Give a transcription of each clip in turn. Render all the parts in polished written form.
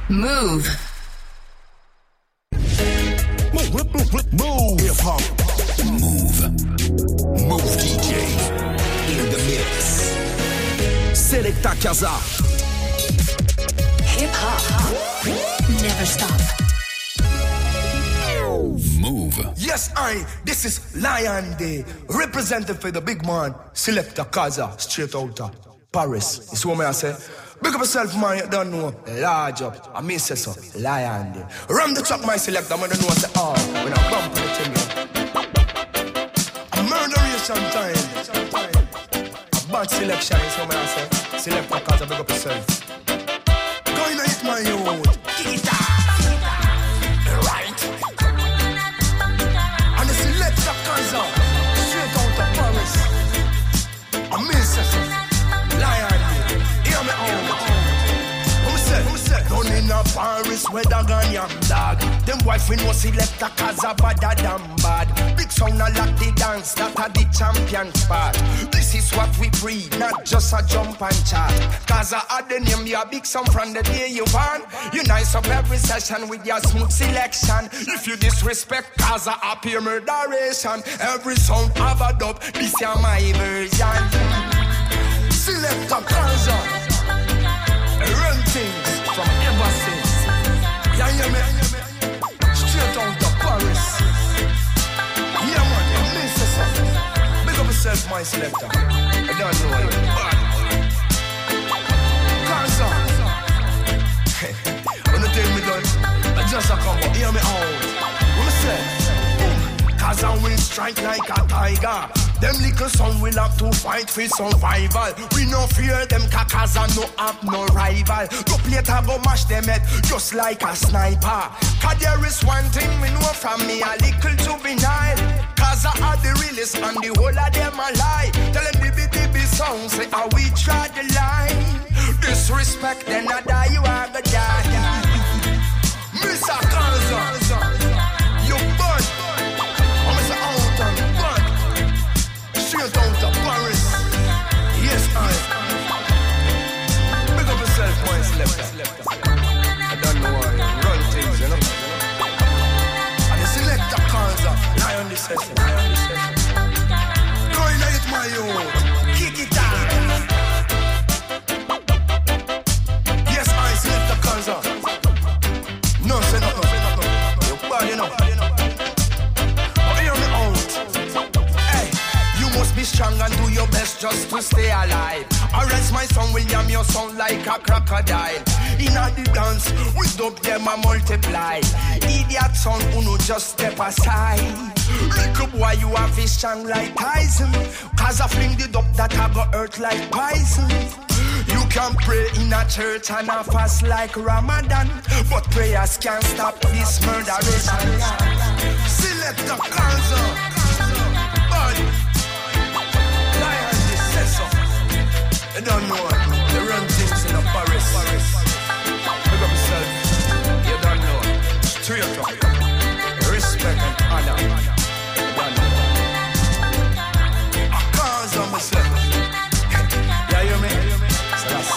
Move. Move. Hip hop. Move DJ. In the mix. Selecta Kaza. Hip hop. Never stop. Move. Yes, this is Lion Day. Represented for the big man, Selecta Kaza, straight out of Paris. It's what I say. Big up yourself, man, you don't know. Large up. I miss it so. Lion Day. Ram the truck, my selector, I don't know what's the when I bump for the thing. A murderation time. A bad selection is what I say. Selecta Kaza, big up yourself. Going to hit my youth. Kick it out. Right. And the Selecta Kaza, straight out of Paris. I miss it so. Lion Day. Down in a Paris where the Ghanaian dog. Them wife we know Selecta Kaza badder than bad. Big sound a like the dance that a the champion spot. This is what we breed, not just a jump and chat. Kaza had the name, you a big sound from the day you born. You nice up every session with your smooth selection. If you disrespect Kaza, appear murderation. Every sound have a dub, this is my version. Selecta Kaza. Run things from ever since. Yeah, yeah, man. Straight out of Paris. Yeah, man, you miss yourself. Big up yourself, my selector. I don't know you. Kaza. When you take me done, I just a come up. Hear me out. What I say? Kaza will strike like a tiger. Them little son will have to fight for survival. We no fear them Kaza no have no rival. Go later go mash them head just like a sniper. Cause there is one thing we know from me, a little juvenile. Kaza are the realest and the whole of them a lie. Tell them the baby songs say how we try the line. Disrespect then I die, you are gonna die. Mr. Kaza, you burn. I'm out and burn. Straight out of Paris. Yes, I. Big up yourself, my selector. I don't know why you run things, you know. And the Selecta Kaza, lie on the session. Going to hit my youth. Kick it out. Yes, I, Selecta Kaza. No, say no. You're bad, you know. Be strong and do your best just to stay alive. Or else my son William, you sound like a crocodile. In a the dance, we dub them a multiply. Idiot son, uno just step aside. Little boy, you have fish strong like Tyson. Cause I fling the dub that I go hurt like poison. You can pray in a church and a fast like Ramadan, but prayers can't stop this murderation. Selecta Kaza. I don't know, they run things in a Paris. Pick up yourself, you don't know. Straight up, respect and honor. You don't know. I can't on myself. Yeah, you me? So that's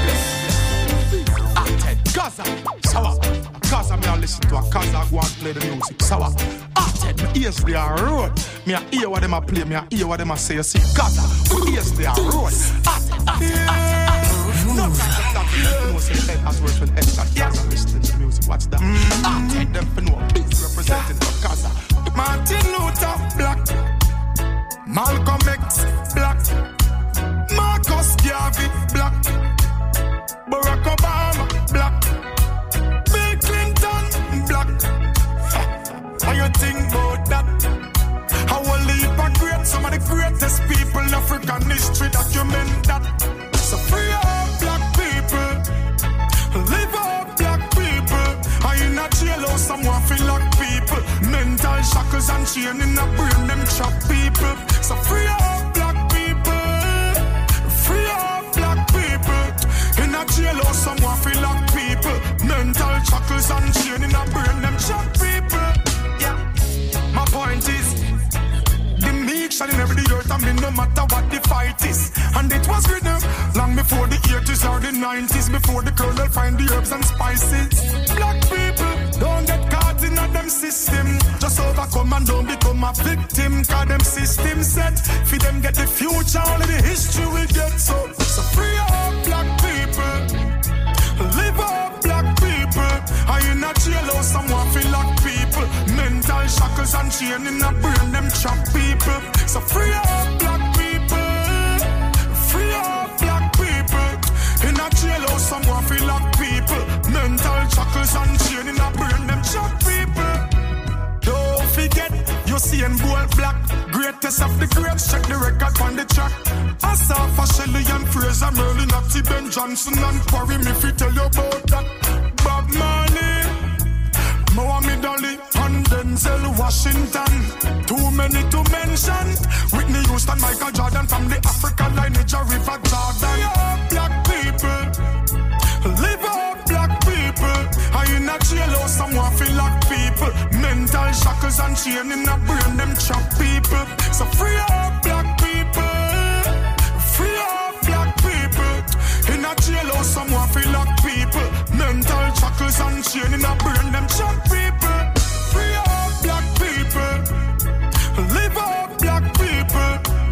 it. Kaza, sour. Kaza, me a listen to a Kaza go and play the music, sour. Me ears they are road. Me a hear what them a play. Me a hear what them a say. You see, Kaza, me ears they are road. No, as worse when Kaza listening to music. What's that? I take them for no peace representing for Kaza. Martin Luther Black, Malcolm X Black, Marcus Garvey Black, Barack Obama Black, Bill Clinton Black. How you think about that? How will leap and great some of the greatest people in African history document that. So free up black people, live up black people. I in a jail or someone feel like people. Mental shackles and chain in a brain them trap people. So free up black people, free up black people. In a jail or someone feel like people. Mental shackles and chain in a brain them trap people. My point is, the meek nation in every earth, I mean no matter what the fight is. And it was written long before the 80s or the 90s, before the colonel find the herbs and spices. Black people, don't get caught in a them system. Just overcome and don't become a victim. Cause them system set, for them get the future, only the history we get. So free up black people, live up black people. I in a jailhouse, someone feel like people. Mental shackles and chain in a brain, them trap people. So free up black people, free up black people. In a jailhouse, someone feel like people. Mental shackles and chain in a brain, them trap people. Don't forget, you see and boy black. Greatest of the greats, check the record on the track. Asafa, Shelley and Fraser, Merlin, Natty, Ben Johnson and Quarry. Me fi tell you about that. Bob Marley, Muhammad Ali and Denzel Washington. Too many to mention. Whitney Houston, Michael Jordan from the African lineage of River Jordan. Live up black people, live up black people. I in a jailhouse, someone feel like people. Mental shackles and chain in a brain, them trap people. So free up black people, free up black people. In a jailhouse, someone feel like people. Mental shackles and chain in a brain, them trap people. Free up black people, live up black people.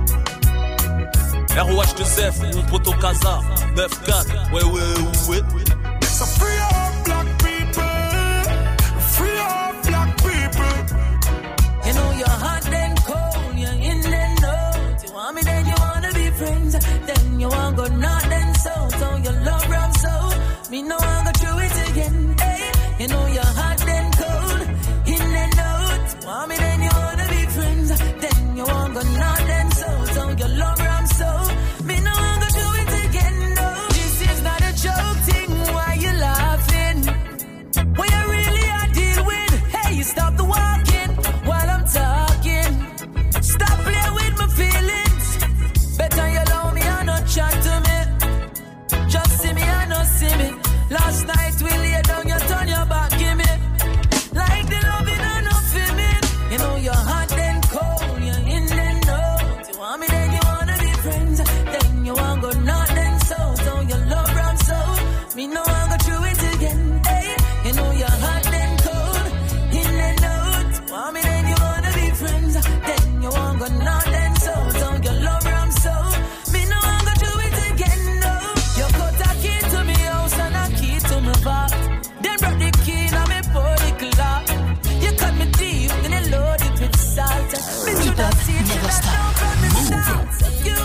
ROH2F, mon poteau Kaza, 9-4, ouais. So free up black people, free up black people. You know you're hot then cold, you're in then out. You want me then you wanna be friends, then you want go north then south. So you love ram so, me no want go through it again. Hey, you know you're hot then cold, in then out. You want me then you wanna be friends, then you want go north then south. So you love ram so, me no want go through it again. No, this is not a joke thing. Why you laughing? What you really are deal with? Hey, you stop the walking while I'm talking. Stop playing with my feelings. Better you allow me and not chat to me. Just see me and not see me. Last night we lay down, you turn your back, give me. Like the loving and not feeling. You know you're hot then cold, you're in then out. You want me then you wanna be friends. Then you want go north then south. So you love ram so, me no want go through it again. Hey, you know you're hot then cold, in then out. Want me then you wanna be friends. Then you want go north then south. So you love ram so, me no want go through it again. No, you cut a key to me house and a key to my back. Then brought the key and me pour the clock. You cut me deep, then you load it with salt. Me should have seen you that down from the start. So you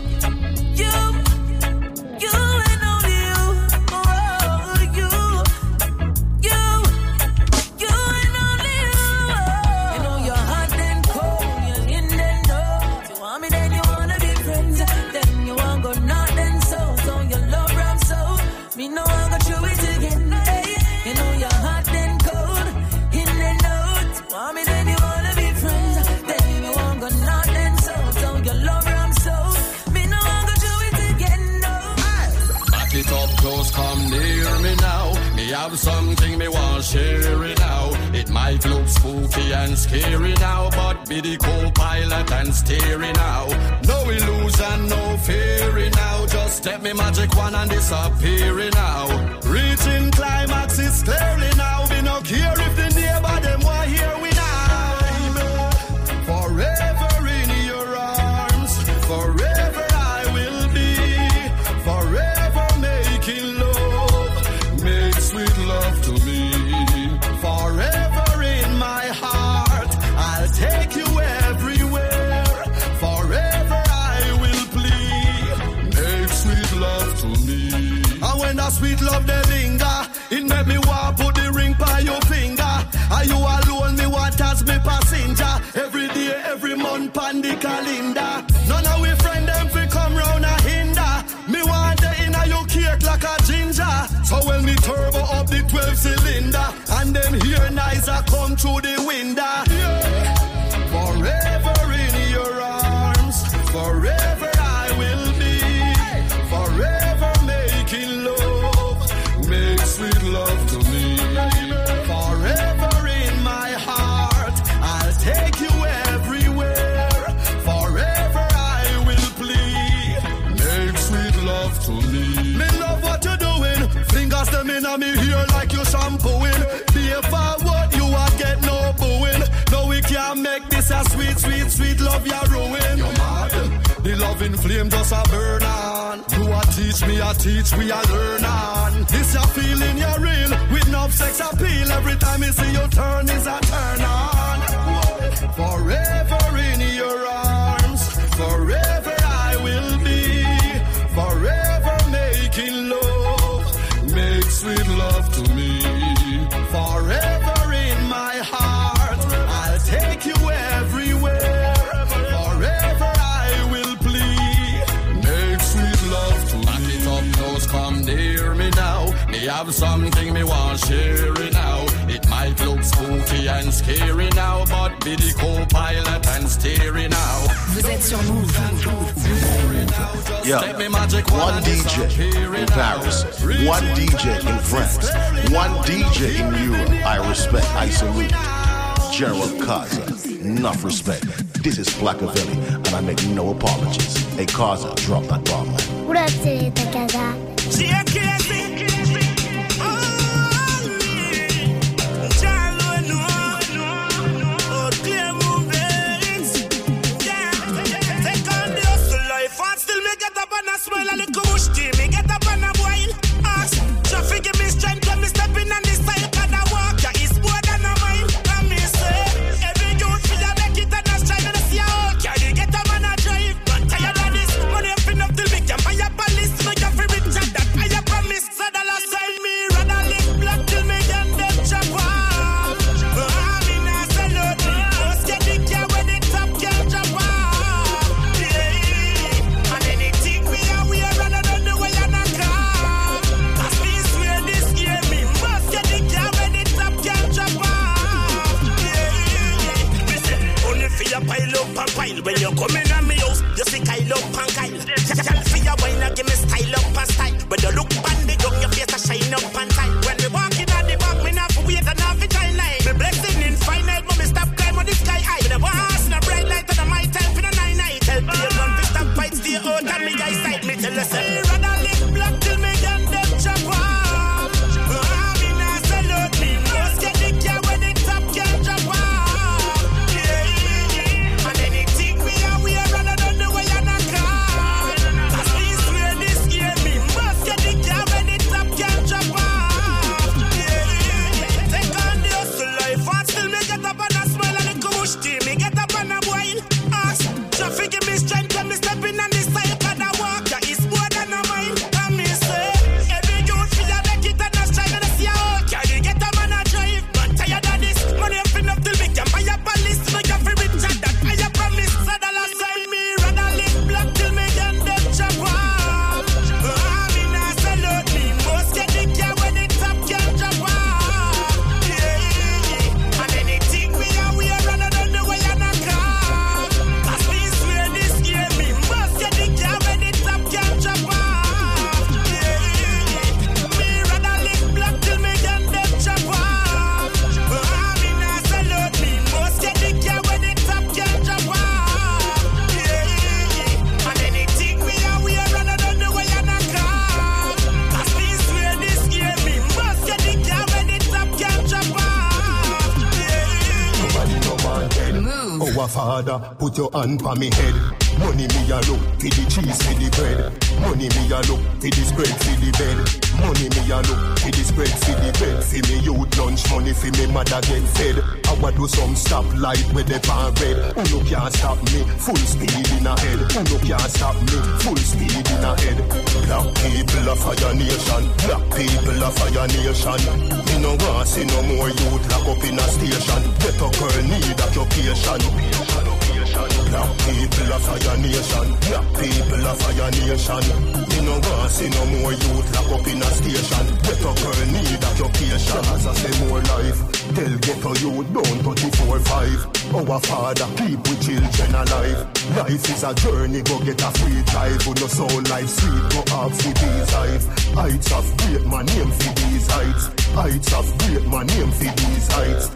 and only you. Oh, you and only you. You know you're hot then cold, you're in then out. You want me then you wanna be friends. Then you want go north then south. So you love ram so, me no want go through it again. Hey, you know you're hot then cold, in then out. Want me then you wanna be friends. Then you want go north then south. So you love ram so, me no want go through it again. No. Back it up close, come near me now. Me have something me want share it now. It might look spooky and scary now, but be the co-pilot and steering now. No illusion, no fear now. Just step me magic one and disappear now. Reaching climax is clearly now. We no care if the neighbor them want hear we now. Forever in your arms, forever I will be. Forever making love, make sweet love to me. Forever in my heart, I'll take you everywhere. Forever I will plead, make sweet love to me. And when that sweet love they linger, it make me want put the ring by your finger. Are you alone, me want as me passenger. Every day, every month, pan the calendar. None of we friend them fi come round a hinder. Me want the inner your cake like a ginger. So when me turbo up the 12 cylinder, and then hear nice a come through the window. Yeah. Forever in your arms, forever I will be. Forever making love, make sweet love to me. Forever in my heart, I'll take you everywhere. Forever inna me hair like you shampooing. Be forward, you a get no booing. No, we can't make this a sweet, sweet, sweet love you ruin. You're mad. The loving flame just a burn on. You a teach me, I teach, we a learn on. This your feeling, you're real. With no sex appeal. Every time you see you turn, is a turn on. Forever in your arms. Forever I will be. Forever making love. Make sweet love to me. Forever in my heart. I'll take you everywhere. Forever I will plead. Make sweet love to me. Back it up close, come near me now. Me have something me want share it now. It might look spooky and scary now, but be the co-pilot and steering now. Vous êtes sur Move. Yo, one DJ in Paris, one DJ in France, one DJ in Europe. I respect, I salute. Gerald Kaza, enough respect. This is Blackavelli, and I make no apologies. Hey Kaza, drop that bomb, man. What up, Señorita Kaza? Smile a little bush tea, me get up on a boil. Ask, traffic give me strength when me stepping on this style. Cause I walk, yeah, it's more than a mile. And me say, every youth feel a make it and a strive. And I see a whole carry, get up on a drive. Man tired of this, money up enough till me can buy a palace. Make a free rich and that I promise. So the last time me rather live black till me can them chop off. I'm in a salute, most get the car when the top can chop off. Pile up and pile. When you come in at me house, you see Kyle up and Kyle. Y'all for your wine and give me style up and style. When you look on the gun, your face a shine up and tight. When we walk in at the back, me not for wait and not for time line. Me blessing infinite, but me stop climb on the sky high. Me never ask in a bright light and my time for the 9-9. Tell me you run to stop fight, stay out and me guys side. Me tell you say, rather live black till me get them chop off. I'm in a salute me, most get the car when the top can chop off. Me get up on a boil. Ask, traffic give me strength when me stepping on this side. Cause I walk, yeah, it's more than a mile. And me say, every youth feel a make it and a strive. And I see a whole carry, get up on a drive. Man tired of this, money up enough till me can buy a palace. Make a free rich and that I promise. So the last time me rather live black till me get them chop off. I'm in a salute me, most get the car when the top can chop off. Yeah, and anything we are running. Father, put your hand on me head. Money me a look for the cheese for the bread. Money me a look for the spread for the bed. Money me a look for the spread for the bed. For me youth lunch money for me mother get fed. I want do some stop light with the pan red. Who no can't stop me? Full speed in a head. Who no can't stop me? Full speed in a head. Black people of Fire Nation. Black people of Fire Nation. Me no want see no more youth lock up in a station. Better girl need occupation. Black people of Fire Nation. Black people of Fire Nation. Me no want see no more youth lock up in a station. Better girl need occupation. As I say more life, tell ghetto youth don't 34-5. Our Father keep with children alive. Life is a journey, go get a free drive. Who no soul life sweet, go up for these heights. Heights of great, my name for these heights. Heights of great, my name for these heights. Be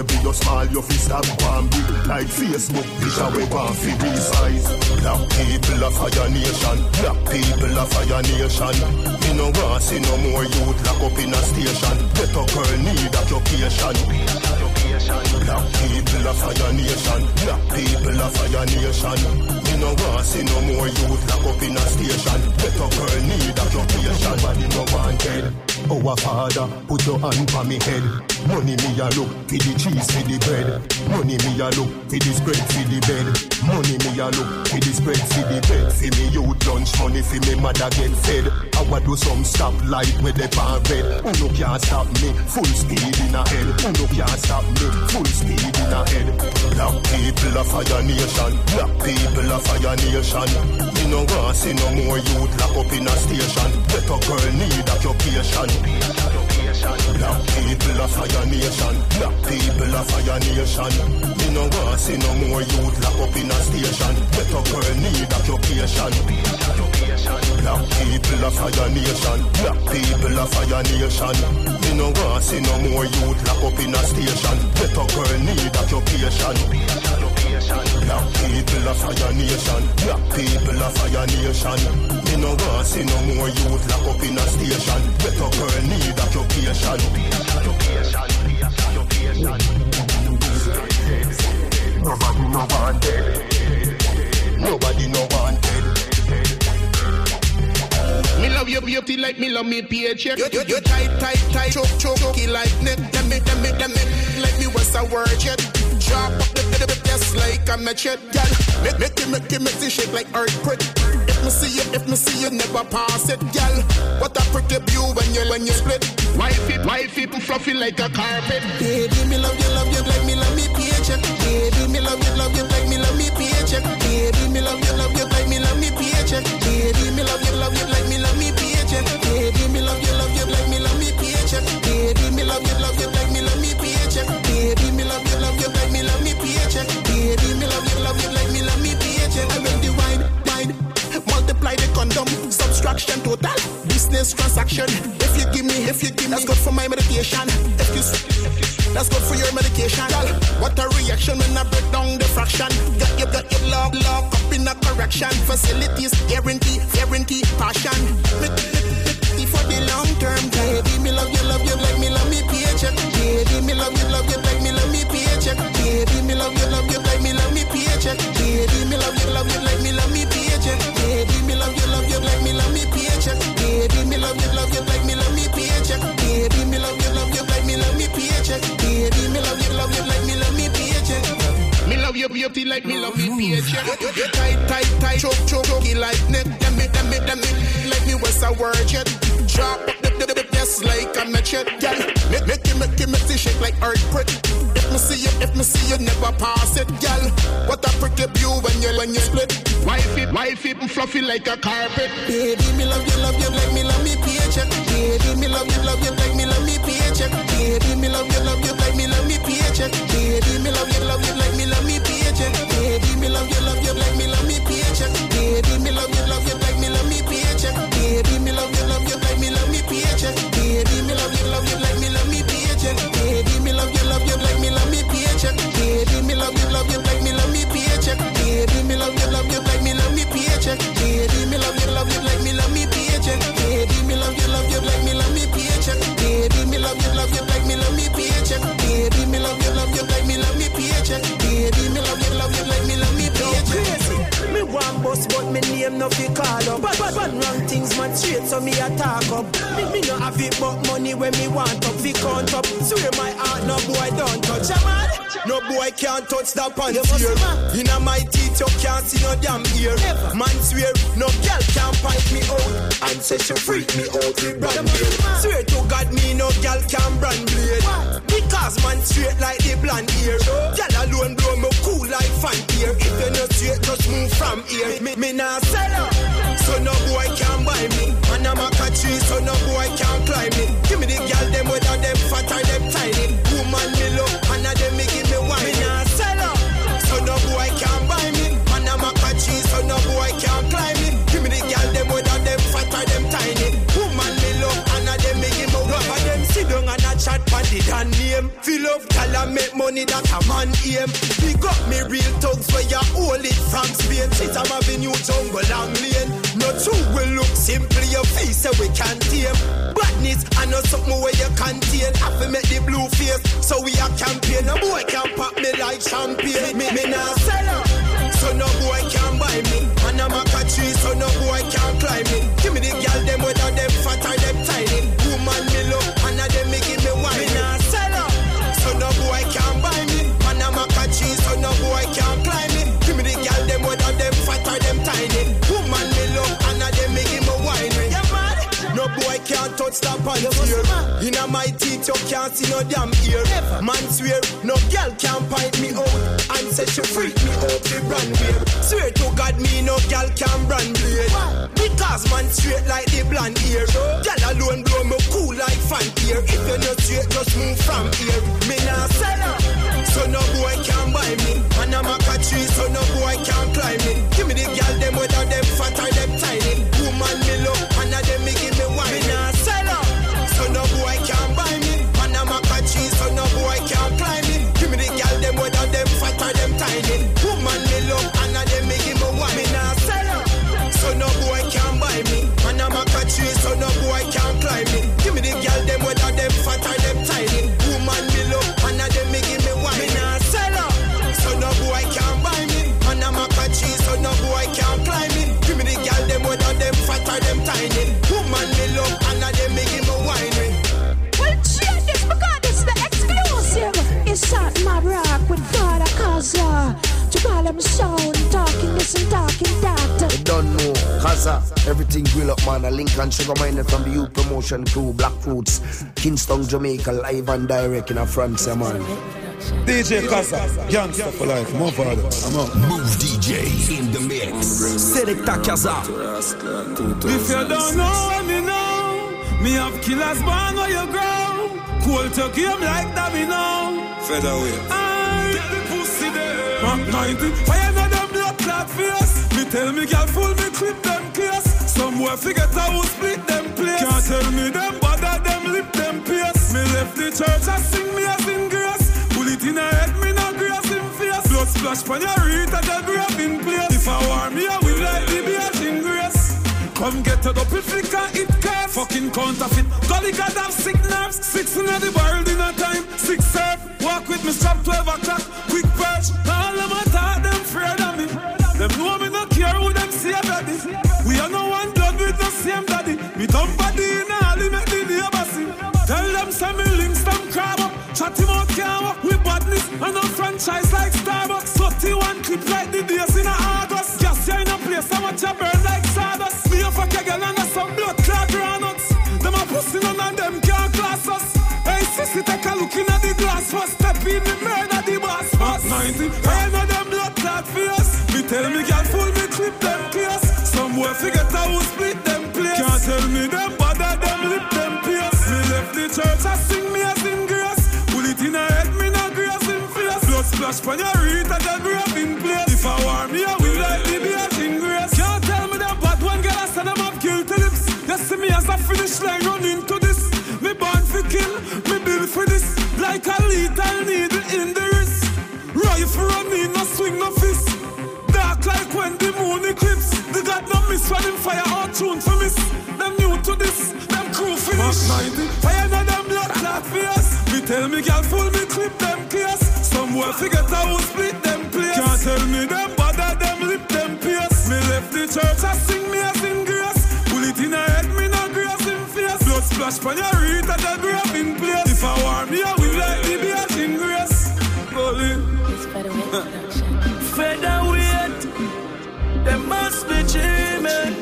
baby, you small, you fi stop one big. Like Facebook, picture we want fi resize. Black people of Fire Nation, black people of Fire Nation. Me no want see no more youth lock up in a station. Better girl need occupation. Black people of Fire Nation, black people of Fire Nation. Me no want see no more youth lock up in a station. Better girl need occupation. Nobody no want dead. Our Father, put your hand on me head. Money me a look for the cheese for the bread. Money me a look for the spread for the bed. Money me a look for the spread for the bed. For me youth lunch money, for me mother get fed. I want do some stop light with the pan red. Who no can't stop me, full speed in a head. Who no can't stop me, full speed in a head. Black people of Fire Nation, black people of Fire Nation. Me no want see no more youth lock up in a station. Better girl need occupation. Black people of Fire Nation, black people of Fire Nation. Me no want see no more youth lock up in a station. Better girl need occupation. Black people of Fire Nation, black people of Fire Nation. Me no want see no more youth lock up in a station. Better girl need occupation. Black people of Fire Nation, black people of Fire Nation. Me no want see no more youth lock up in a station. Better girl need occupation. Nobody no wanted. Nobody no wanted. Me love your beauty like me love me paycheck. You tight, choke like neck. Damn it, like me was a word yet. Drop up the just like a machete, girl. Make the shake like earthquake. If me see you, never pass it, girl. What a pretty view when you split. Wife it fluffy like a carpet. Baby, me love you like me love me paycheck. Baby, me love you like me love me paycheck. Baby, me love you like me love me paycheck. Baby, me love you like me love me paycheck. Baby, me love you like me love me paycheck. Baby, me love you like me love me paycheck. Baby, me love you like me love me paycheck. Baby, me love you like me love me paycheck. I will divide, multiply the condom, subtraction total, business transaction. If you give me, that's good for my medication. That's good for your medication. What a reaction when I break down the fraction. Got your lock up in a correction. Facilities, guarantee, passion. For the long term, baby, me love you like me love me paycheck. Baby, me love you like me love me paycheck. Baby, me love you like me love me paycheck. Baby, me love you like me love me paycheck. Baby, me love you like me love me paycheck. Baby, me love you like me love me paycheck. Baby, me love you like me love me paycheck. Baby, me love you like me love me paycheck. Me love your beauty like me love me paycheck. You tight, choke like neck. Damn it, like me was a word yet. Drop the just like a machete, girl. Make the shake like earthquake. If me see you, never pass it, girl. What a pretty view when you split. Wife it fluffy like a carpet. Baby, me love you like me love me paycheck. Baby, me love you like me love me paycheck. Baby, me love you like me love me paycheck. Baby, me love you like me love me paycheck. Baby, me love you like me love me paycheck. Baby, me love you like me love me paycheck. Baby, me love you like me love me paycheck. Baby, me love you like me love me paycheck. Baby, me love you like me love me paycheck. Baby, me love you like me love me paycheck. Baby, me love you like me love me paycheck. Baby, me love you like me love me paycheck. Baby, me love you like me love me paycheck. Baby, me love you like me love me paycheck. Baby, me love you like me love me paycheck. Baby, me love you like me love me paycheck. Me want boss, but me name no fi call up. But wrong things man straight, so me a talk up. Me no have it, but money when me want up, fi count up. Swear my heart, no boy don't touch a man. No boy can't touch that pants here. Inna my teeth, you can't see no damn ear. Man swear, no girl can pipe me out and say she freak me out with brand blade. Swear to God, me no girl can brand blade. Because man straight like the blonde ear. Girl alone blow me cool like fan ear. If you not straight, just move from here. Me nah sell out, so no boy can buy me. And I'm a tree, so no boy can climb me. Give me the girl them whether them fat or them tiny. Woman me love, and a them me give me wine. Me nah sell out, so no boy can buy me. And I'm a tree, so no boy can climb me. Give me the girl them whether them fat or them tiny. Woman me love, and a them me give me wine. Love of them sit down and a chat pan body than name. Fill up gal and make money that a man aim. Pick up me real thugs where you hold it from Spain. Sitam Avenue, jungle and lane. No two will look simply your face so we can't tame. Badness I know something where you contain. Have to make the blue face so we are campaign. No boy can pop me like champagne. Me nah sell out, so no boy can buy me. And I'm a tree, so no boy can climb me. Give me the girl them whether them fat or them tiny. Woman me love and a them me give me wine. Me nah sell out, so no boy can buy me. And I'm a tree, so no boy can climb me. Give me the girl them whether them fat or them tiny. Woman me love and a them me give me wine. Yeah man, no boy can't touch that pants here. In a my teeth you can't see no damn ear. Man swear, no girl can point me out and say she freak me out the brand wear. Swear to God me no girl can brand blade. Because man straight like the blonde ear. Girl alone blow me cool like fan ear. If you not straight just move from here. Me nah sell out, so no boy can buy me. And I'm a tree, so no boy can climb me. Give me the girl them whether them fat or them tiny. Woman me love and a them me give me wine. Me nah sell out, so no boy can buy me. And I'm a tree, so no boy can climb me. Give me the girl them whether them fat or them tiny. Woman me love and a them me give me wine. Me nah sell out, so no boy can buy me. And I'm a tree, so no boy can climb me. Give me the girl them whether them fat or them tiny. Woman me love and a them me give me wine. Me nah sell out, so no boy can buy me. And I'm a tree, so no boy can climb me. Give me the girl them whether them fat or them tiny. Woman me love and a them me give me wine. Well, check this because it's the exclusive. It's not my rock with Father Kaza. To call him sound, talking this and talking that. You don't know, Kaza. Everything grill up, man. A Lincoln Sugar Miner from the Youth Promotion Crew, Black Roots, Kingston, Jamaica, live and direct in a France, man. DJ Kaza, gangster for life, more father. I'm out. Move DJ in the mix. Selecta Kaza. If you don't know me now, me have killers born where you grow. Cool to game like that me now. Featherweight. Get the pussy there. Mark 90, fire na them blood clot face. Me tell me girl full me clip them case. Some boy forget how we split them place. Can't tell me them bother them lip them pace. Me left the church I sing me as in grace. Bullet in a head me no grace in face. Blood splash pon your reed and the grab in place. If I war me I will like the beach in grace. Come get it up if you can't eat cars. Fucking counterfeit. Golly God have sick nerves. 6 in the barrel in a time. 6 serve. Walk with me strap 12 o'clock. Quick perch. All of my thought them afraid of me. Them know me no care who them see a daddy. We are no one blood with the same daddy. Me dumb body in a alley make the neighbor see. Tell them some me links them crab up. Chat him out can't walk with badness. And a franchise like Starbucks. 31 clip like the days in a August. Gas ya in a place so much a burn like sawdust. Me a fuck a girl and a some blood clot granuts. Them a pussy none of them can't class us. Hey sissy take a look in at the glass first. Step in the murder the boss first. 90, hey no them blood clot face. Me tell me girl full me clip them case. Some boy forget how we split them place. Can't tell me them bother them lip them pace. Me left the church I sing me as in grace. Bullet in a head me no grace in face. Blood splash pon your reed and the grab in place. If I war me I will like the beach in grace. Can't tell me them bad one girl I said them have guilty lips. You see me as a finish line run into this. Me born for kill, me build for this. Like a lethal needle in the wrist. Rifle running, no swing, no fist. Dark like when the moon eclipse. The God no miss when him fire out tune for miss. Them new to this, them crew finish. Fire na them blood clot face. Me tell me girl full me clip them case. Some boy forget how we split them place. Can't tell me them bother them lip them pace. Me left the church I sing me as in grace. Bullet in a head me no grace in face. Blood splash pon your reed and the grab in place. If I war me I will like the beach in grace. Featherweight, they must be dreaming.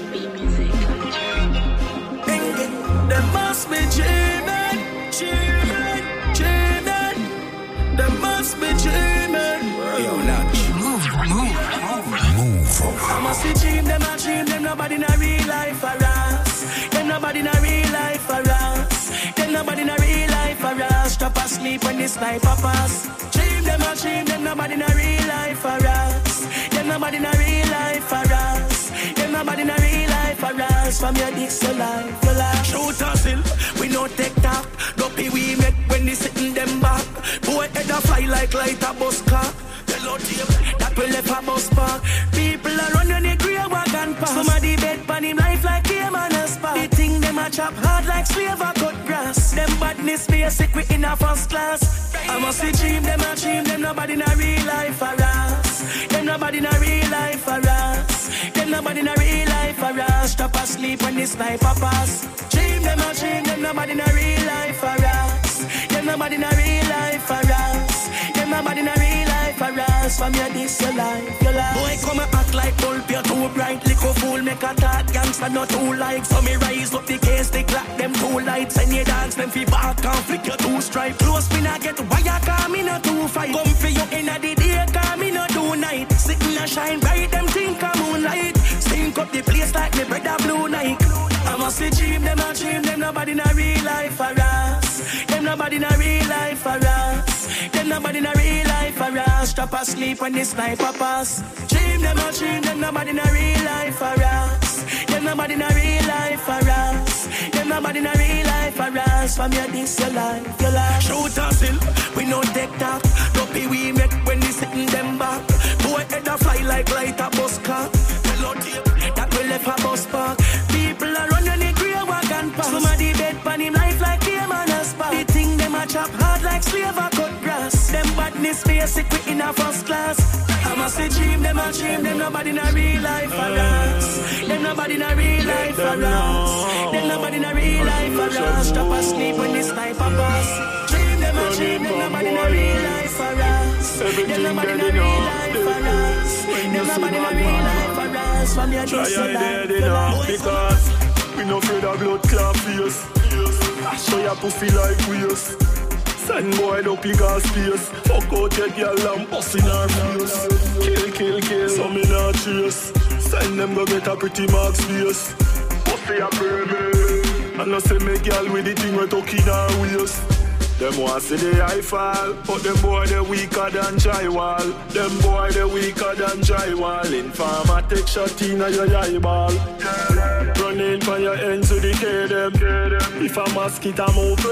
They must be dreaming, dreaming, dreaming. They must be dreaming. Yo, Natch. Move. I must be dream, them a dream, them nobody in a real life for us. Them nobody in a real life for us. Them nobody in a real life for us. Stop asleep when the sniper pass. Dream, them a dream, them nobody in a real life for us. Them nobody in a real life for us. Them nobody in a real life for us. From your dicks to life, your life. Shoot us in, we no take talk. Dopey we make when when they sitting them back. Boy head a fly like light a bus car. Hello team, that will left a bus park. People are run when they grey wagon pass. Somebody bet pan him life like him and a spark. They think them a chop hard like slave a cut grass. Them badness basic we in a first class. I must see dream, them a dream. Them nobody in a real life for us. Them nobody in a real life for us. Them nobody in a real life for us. Stop asleep when the sniper pass. Dream, them a dream. Them nobody in a real life for us. Them nobody in a real life for us. Them nobody in a real life for us. From your this your life, your life. Boy come and act like bulb, you're too bright. Lick fool, make a talk, gangster not too like. So me rise up the case, they clap them two lights. And you dance, them fi back and flick your two stripe. Close me not get wire, call me not too fight. Come for you in a the day, call me not do night. Sitting and shine bright, them think I'm moonlight. Stink up the place like me brother blue night. I must see dream, them a dream, them nobody in a real life for us. Them nobody in a real life for us. Them nobody in a real life for us. Stop asleep when the sniper pass. Dream, them a dream, them nobody in a real life for us. Them nobody in a real life for us. Them nobody in a real life for us. From your this your life, your life. Shoot us in, we no take that. Dopey we make when we sitting them back. Boy head a fly like light a bus car. Hello dear, that will left a bus park. People are run when they grey wagon pass. Somebody bet pan him life like him and a spark. They think them a chop hard like slave a cut grass. Them badness basic we in a first class. I must say dream, them a dream. Them nobody in a real life for us. Them nobody in a real life for us. Them nobody in a real life for us. Stop asleep when the sniper pass. Dream, them a dream. Them nobody in a real life for us. Them nobody in a real life for us. Them nobody in a real life for us. From your try life, because we no afraid of blood clot face. Show your pussy like waste. Send boy up in gas space. Fuck out your girl and bust in her face. Kill, so me not chase. Send them go get a pretty mark space. Pussy a baby. And I say me girl with the thing we tuck in her waist. Them want see the high fall, but them boy they weaker than drywall. Them boy they weaker than drywall. Informer take shot in your eyeball. Running for your ends to decay them. If a mosquito move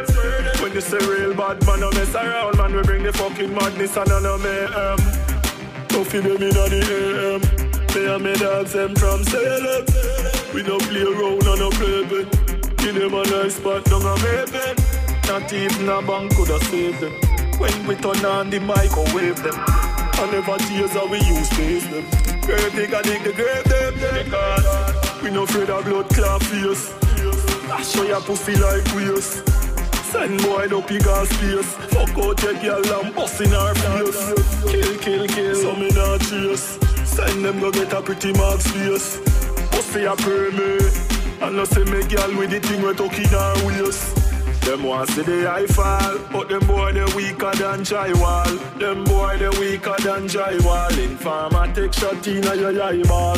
it. When you say real bad man, no mess around man. We bring the fucking madness and no mayhem. Don't feel them in the AM. Me and me dogs them from Salem. We don't play around on no playpen. Give them a nice spot down a Maven. Not even a bank could have saved them. When we turn on the microwave them. I never tears how we use face them. Grave digger dig the grave them. Because we no afraid of blood clot face. Show your pussy like waste. Send boy up in gas space. Fuck out your girl and bust in her face. Kill, so me not chase. Send them go get a pretty mark space. Pussy a pray me. And I say me girl with the thing we tuck in her waist. Them want see the high fall, but them boy they weaker than drywall. Them boy they weaker than drywall. Informer take shot in your eyeball.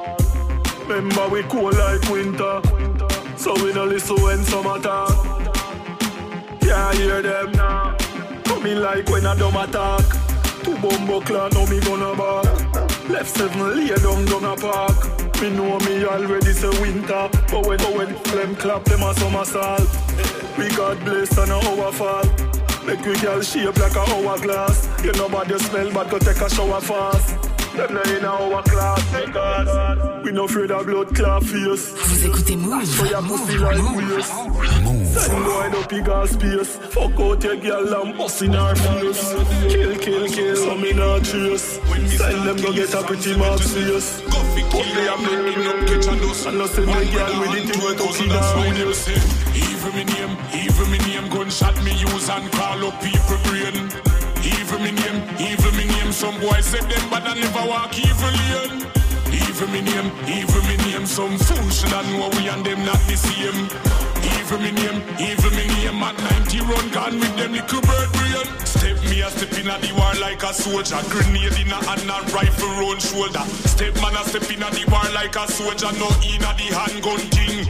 Remember we cool like winter, so we no listen when summer talk. Can't hear them now, coming like when a dumb attack. Two bumbo clan, now me gonna back. Left 7 lay down a park. Me know me already say winter, but when them clap them a somersault. We got blessed and a overfall. Make we girl shape like a hourglass. You nobody smell but go take a shower fast. Them not in our class because we no afraid of blood clot face. Vous écoutez Move. So your pussy like waste. Send boy up in gas space. Fuck out your girl and bust in her face. Kill, so me not chase. Send them go get a pretty mark space. Put me a making up catch a dust. And I send my girl with the thing we tuck in her waist. Even me name, gunshot me use and call up people brain. Even me name, some boys say them but I never walk evil lane. Even me name, some fool should I know we and them not the same. Even me name, at 90 run gone with them little bird brain. Step me a step in a the war like a soldier. Grenade in a hand and rifle round shoulder. Step man a step in a the war like a soldier. No in a the handgun king.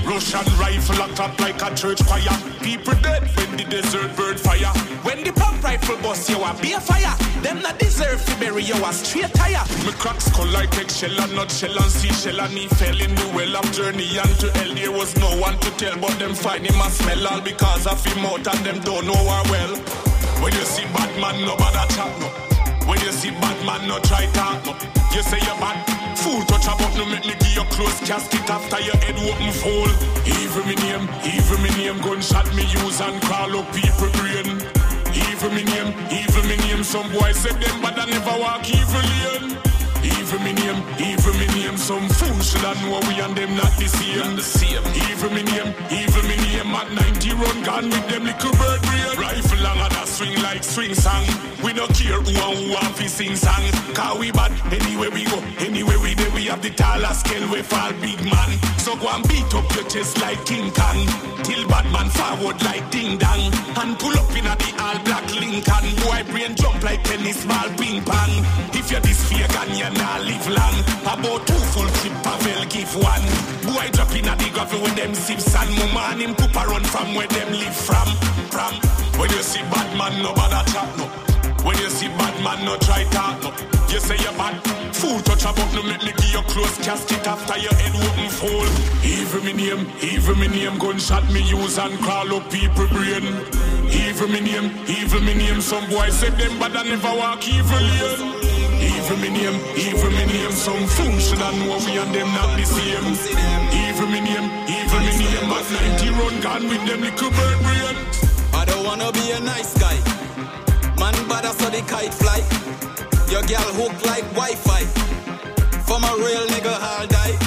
Russian rifle a clap like a church choir. People dead when the desert bird fire. When the pump rifle bust you a beer fire. Them not deserve to bury you a straight tire. Me cracks skull like eggshell and nutshell and seashell. And he fell in the well of journey and to hell. There was no one to tell but them find him a smell. All because of him out and them don't know her well. When you see bad man, no bother chat no. When you see bad man, no try talk no. You say you're bad, fool touch a button, make me give you close casket after your head open fall. Even me name, gunshot me use and call up people brain. Even me name, some boys say them but I never walk evil lane. Even me name, some fools should I know we and them not the same. Even me name, at 90 run gun with them little bird brain. Rifle long and a swing like swing song. We don't care who want to sing song. Cause we bad anywhere we go, anywhere we there. We have the tallest scale we fall big man. So go and beat up your chest like King Kong. Till bad man forward like ding dong. And pull up in a the all black Lincoln. Boy brain jump like tennis ball ping pong. If you're this fake and you nah live long. About 2 full clip Pavel give one. Boy drop in a the gravel with them sips and mama and him poop a run from where them live from. When you see bad man no bother chat no. When you see bad man no try talk no. You say you're bad, fool touch a button make me give you close casket after your head wouldn't fall. Even me name, gunshot me use and crawl up people brain. Even me name, some boys say them but I never walk evil lane. Even me name, some fool should I know me and them not the same. Even me name, at 90 run gun with them little bird brain. I don't wanna be a nice guy. Man bad so the kite fly. Your girl hook like Wi-Fi. From a real nigga all die.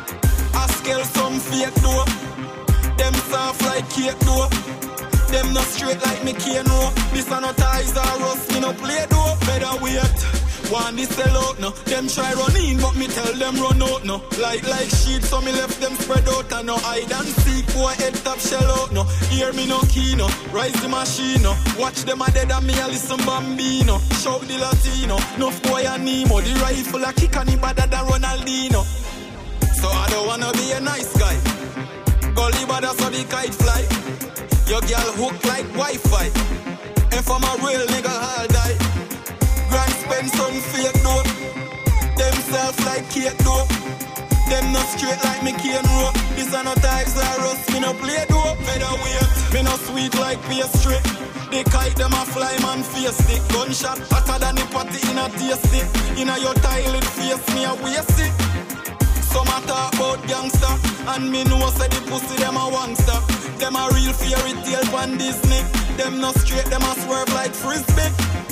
I scale some fake door. Them soft like cake door. Them not straight like me can't know. This are not ties or rust, me no play door. Better wait. One this sell out no. Them try run in, but me tell them run out no. Like sheet, so me left them spread out and no hide and seek. Boy head top shell out no. Hear me no key no. Rise the machine no. Watch them a dead and me a listen Bambino. Shout the Latino. No boy and Nemo. The rifle a kick and he better than Ronaldinho. So I don't wanna be a nice guy. Gully bada so the kite fly. Your girl hook like Wi-Fi. And from a real nigga all die. Grand spend some fake dope. Them soft like cake dope. Them not straight like me can't rope. This are not ties or rust, me no play dope. Better wait, me no sweet like pastry. They kite them a fly man face stick. Gunshot hotter than the party in a tasty. In a your tiled face, me a waste it. Some a talk about gangster. And me know say the pussy them a wangster. Them a real fairy tale pan Disney. Them not straight, them a swerve like frisbee.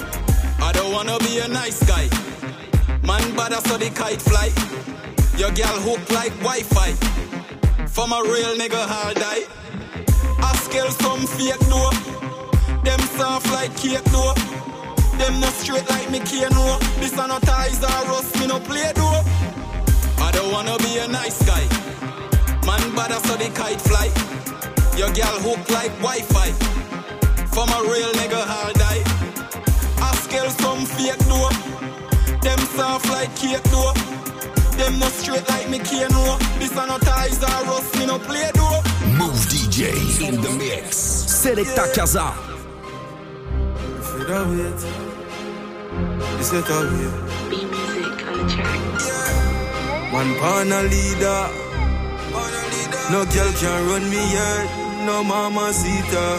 I don't wanna be a nice guy. Man bad so the kite fly. Your girl hook like Wi-Fi. From a real nigga all die. I scale some fake door. Them soft like cake door. Them not straight like me can't know. This are not ties or rust, me no play door. I don't wanna be a nice guy. Man bad so the kite fly. Your girl hook like Wi-Fi. From a real nigga all die. I scale some fake door. Them soft like cake door. Them not straight like me can't know. This are not ties or rust, me no play door. Move DJ in the mix. Selecta Casa. Fade away. This is how we be music on the track. One pound a leader. No girl can run me yet. No mamacita.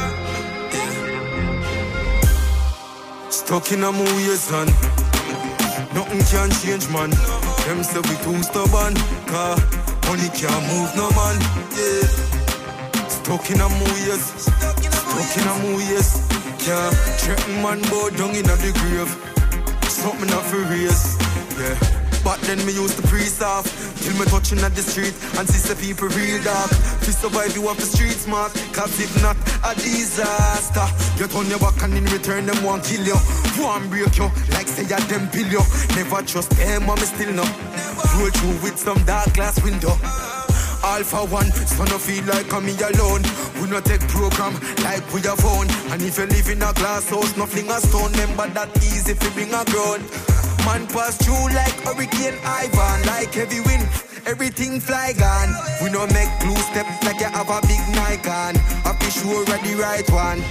Stuck in a movie, son. Nothing can change, man. Them say we too stubborn. Car money can't move, no man. Yeah. Stuck in a movie, stuck in a movie. Can't threaten man, bow down in the grave. Something not for race. Yeah. But then me used to priest off till me touching at the street and see the people real dark. To survive you off the street smart, cause if not a disaster. Get on your back and in return them won't kill you. One break you, like say ya them pill you. Never trust them, but me still know. Roll through with some dark glass window. All for one, so no feel like I'm me alone. We no take program like we have own. And if you live in a glass house, nothing a stone. Remember that easy if you bring a ground. Man pass through like Hurricane Ivan, like heavy wind. everything fly gone. We no make blue step like you have a big Nikon. I be sure you're the right one.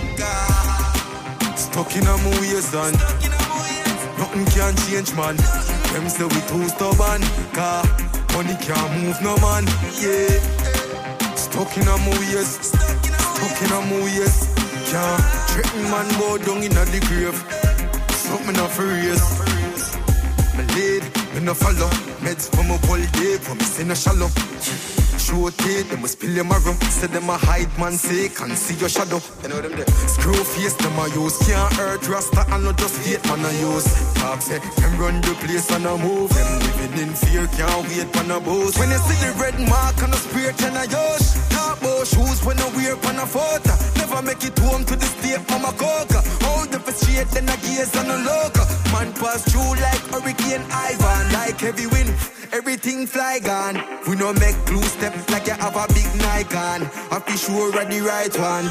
Stuck in a movie, son. Nothing can change, man. Them say we too stubborn. Car money can't move, no man. Yeah. Stuck in a movie, stuck in a movie. Can't threaten man go down in the grave. Something not for race. My lead, me no follow. Meds for my whole day, for me say no shallow. Show it, them must spill them around. Say them a hide man, say can't see your shadow. You know them there. Screw face them a use. Can't hurt Rasta and not just hate man a use. Talk say, them run the place and a move. Them living in fear, can't wait pan a boast. When you see the red mark on the spirit and a yosh. Talk about shoes when I wear pan a photo. Never make it home to the state, mama coca. Hold up a straight, then I gaze on a loca. Man pass through like Hurricane Ivan. Like heavy wind, everything fly gone. We no make blue step like you have a big Nikon. I be sure you're the right one.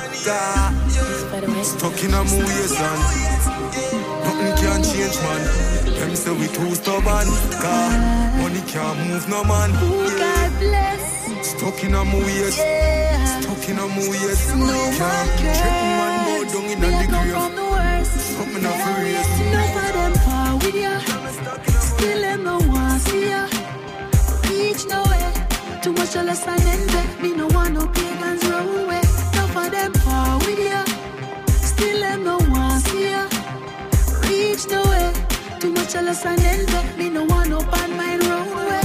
Stuck in a movie, son. Nothing can change, man. Them say we too stubborn. Money can't move, no man. God bless. Stuck in a movie, stuck in a movie. Can't check man go down in the grave. Something not for real. Enough of them par with ya. Still them no want see ya. Reach nowhere. Too much jealous and envy. Me no want no pagans round way. Enough of them par with ya. Still them no want see ya. Reach nowhere. Too much jealous and envy. Me no want no bad mind round way.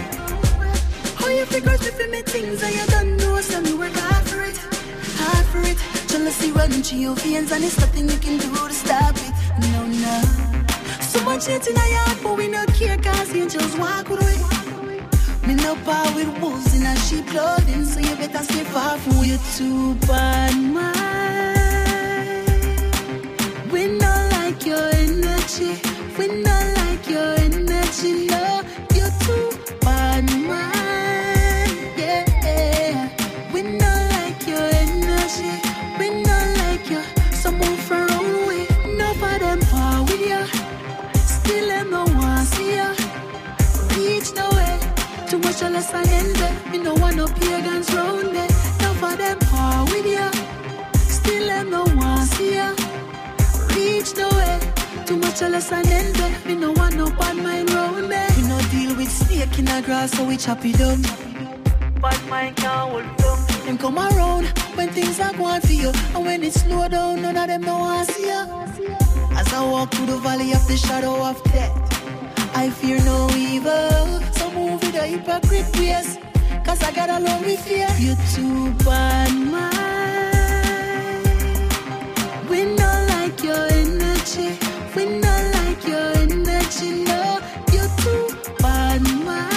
How you figure me for me things and you don't know. So me work hard for it. Hard for it. Jealousy running through your veins and it's nothing you can do to stop it. No, no. So much hate in our heart, but we no care cause angels walk with we. Me no power with wolves in our sheep clothing, so you better stay far from you too bad mind. We not like your energy. We not like your energy. No, you're too bad mind. Yeah, we not like your energy. We not like you, so move for own way. Enough of them par with ya. Still them no want see ya. Reach nowhere. Too much jealous and envy. Me no want no pagans round there. Enough of them par with ya. Still them no want see ya. Reach nowhere. Too much jealous and envy. Me no want no bad mind round there. We no deal with snake in the grass, so we chop it down. Bad mind can't hold down. Them come around when things are going for you, and when it slow down, none of them no want see you. As I walk through the valley of the shadow of death, I fear no evil. So move with a hypocrite ways, cause I got along with fear. You too bad mind. We not like your energy. We not like your energy. No, you too bad mind.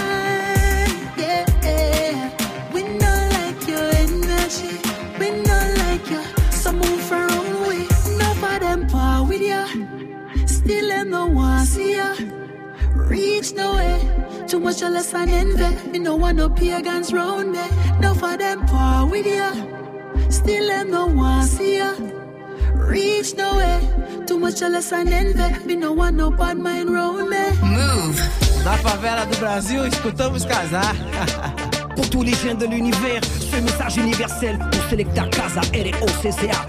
We not like you, so move for own way. Enough of them par with ya. Still them no want see ya. Reach nowhere. Too much jealous and envy. Me no want no pagans round there. Enough of them par with ya. Still them no want see ya. Reach nowhere. Too much jealous and envy. Me no want no bad mind round there. Move. Na favela do Brasil, escutamos casar. Pour tous les chiens de l'univers, ce message universel pour Selecta Casa ROCCA.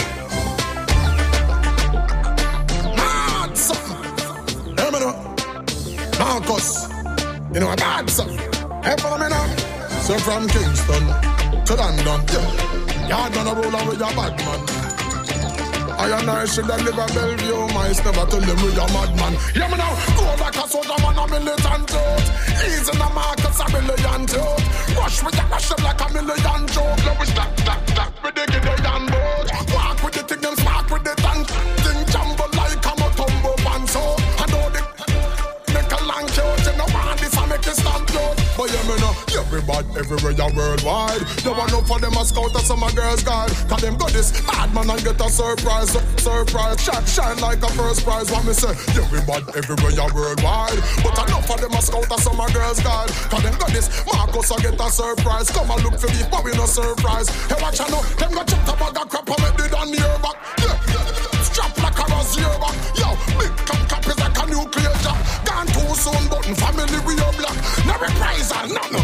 Mad son, hear me now, Marcus. You know a bad son. Hey, follow me now. So from Kingston to London, yeah, you're gonna roll on with your bad man. I and I should have live a Bellevue, mice never tell them we a madman. Hear me now, go like a soldier man, a militant out. Easy in the markets, a million out. Rush with your rush up like a million joke. Love is that, with the Gideon boat. Walk with the thing, them spark with the tank. Thing jumble like I'm a tumble pan. So, I know the make a long coat. You know want this, I make it stand out. But you know, everybody, everywhere, you're worldwide. You want know for them a scout or some a girl's guide. Cause them got this bad man and get a surprise. Surprise, shine like a first prize. What me say, everybody, everywhere, you're worldwide. But enough for them a scout or some a girl's guide. Cause them got this Marcus a get a surprise. Come and look for me, but we no surprise. Hey, watch out now, them got chop the bag of crap and make it on the air back. Yeah, strap like a razor back. Yo, big cap is like a nuclear job. Gone too soon, but family we are black. No reprisal, no